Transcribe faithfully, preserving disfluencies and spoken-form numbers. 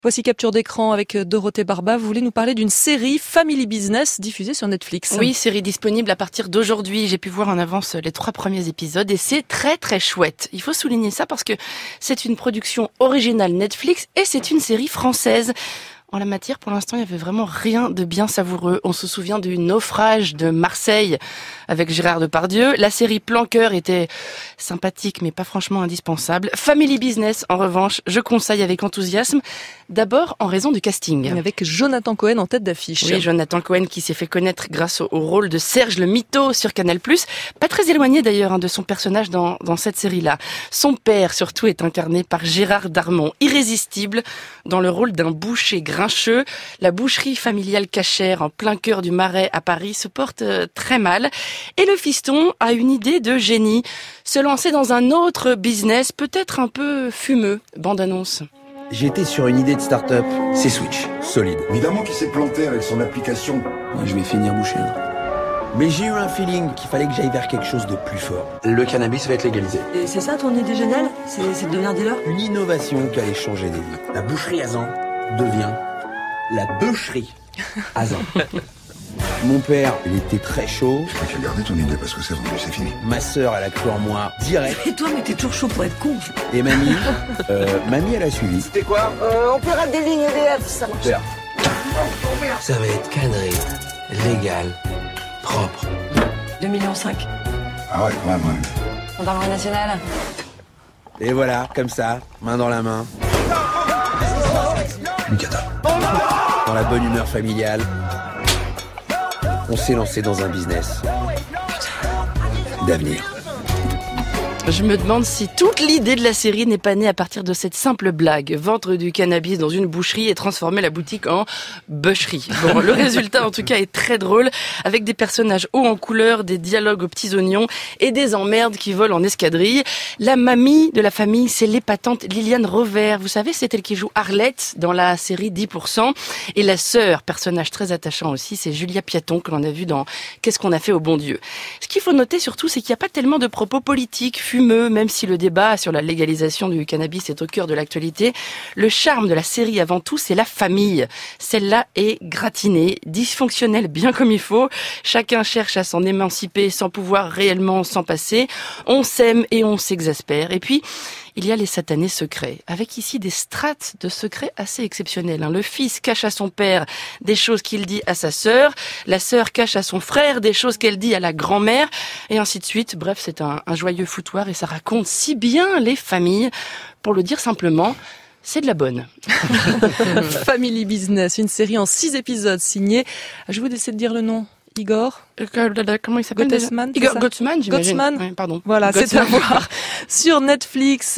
Voici Capture d'écran avec Dorothée Barba. Vous voulez nous parler d'une série Family Business diffusée sur Netflix. Oui, série disponible à partir d'aujourd'hui. J'ai pu voir en avance les trois premiers épisodes et c'est très très chouette. Il faut souligner ça parce que c'est une production originale Netflix et c'est une série française. En la matière, pour l'instant, il n'y avait vraiment rien de bien savoureux. On se souvient du Naufrage de Marseille avec Gérard Depardieu. La série Plan Cœur était sympathique, mais pas franchement indispensable. Family Business, en revanche, je conseille avec enthousiasme. D'abord, en raison du casting. Avec Jonathan Cohen en tête d'affiche. Oui, Jonathan Cohen qui s'est fait connaître grâce au, au rôle de Serge le Mytho sur Canal plus. Pas très éloigné d'ailleurs hein, de son personnage dans, dans cette série-là. Son père, surtout, est incarné par Gérard Darmon, irrésistible, dans le rôle d'un boucher grincheux. La boucherie familiale cachère en plein cœur du Marais à Paris se porte euh, très mal. Et le fiston a une idée de génie, se lancer dans un autre business, peut-être un peu fumeux. Bande-annonce. J'étais sur une idée de start-up, c'est Switch, solide. Évidemment qu'il s'est planté avec son application. Moi, je vais finir bouché. Mais j'ai eu un feeling qu'il fallait que j'aille vers quelque chose de plus fort. Le cannabis va être légalisé. Et c'est ça ton idée géniale ? C'est, c'est de devenir dealer ? Une innovation qui allait changer des vies. La boucherie Azan devient la bûcherie Azan. Mon père, il était très chaud. Tu as gardé ton idée parce que c'est vendu, c'est fini. Ma sœur, elle a cru en moi direct. Et toi, mais t'es toujours chaud pour être con. Et mamie, euh, mamie, elle a suivi. C'était quoi? Euh, on peut rater des lignes E D F, ça marche. Père. Ça va être cadré, légal, propre. deux virgule cinq millions. Ah ouais, ouais, ouais. Gendarmerie nationale. Et voilà, comme ça, main dans la main. Une cata. Dans la bonne humeur familiale. On s'est lancé dans un business d'avenir. Je me demande si toute l'idée de la série n'est pas née à partir de cette simple blague. Vendre du cannabis dans une boucherie et transformer la boutique en bûcherie. Bon, le résultat, en tout cas, est très drôle, avec des personnages hauts en couleur, des dialogues aux petits oignons et des emmerdes qui volent en escadrille. La mamie de la famille, c'est l'épatante Liliane Rover. Vous savez, c'est elle qui joue Arlette dans la série dix pour cent. Et la sœur, personnage très attachant aussi, c'est Julia Piaton, que l'on a vu dans Qu'est-ce qu'on a fait au bon Dieu. Ce qu'il faut noter surtout, c'est qu'il n'y a pas tellement de propos politiques, fumeux, même si le débat sur la légalisation du cannabis est au cœur de l'actualité. Le charme de la série avant tout, c'est la famille. Celle-là est gratinée, dysfonctionnelle bien comme il faut. Chacun cherche à s'en émanciper sans pouvoir réellement s'en passer. On s'aime et on s'exaspère. Et puis, il y a les satanés secrets, avec ici des strates de secrets assez exceptionnels. Le fils cache à son père des choses qu'il dit à sa sœur, la sœur cache à son frère des choses qu'elle dit à la grand-mère, et ainsi de suite. Bref, c'est un, un joyeux foutoir et ça raconte si bien les familles. Pour le dire simplement, c'est de la bonne. Family Business, une série en six épisodes signée. Je vous laisse dire le nom. Igor Comment il s'appelle? Gottesman, Igor Gottesman, j'imagine. Gottesman. Oui, pardon. Voilà, Gottesman. C'est à voir sur Netflix.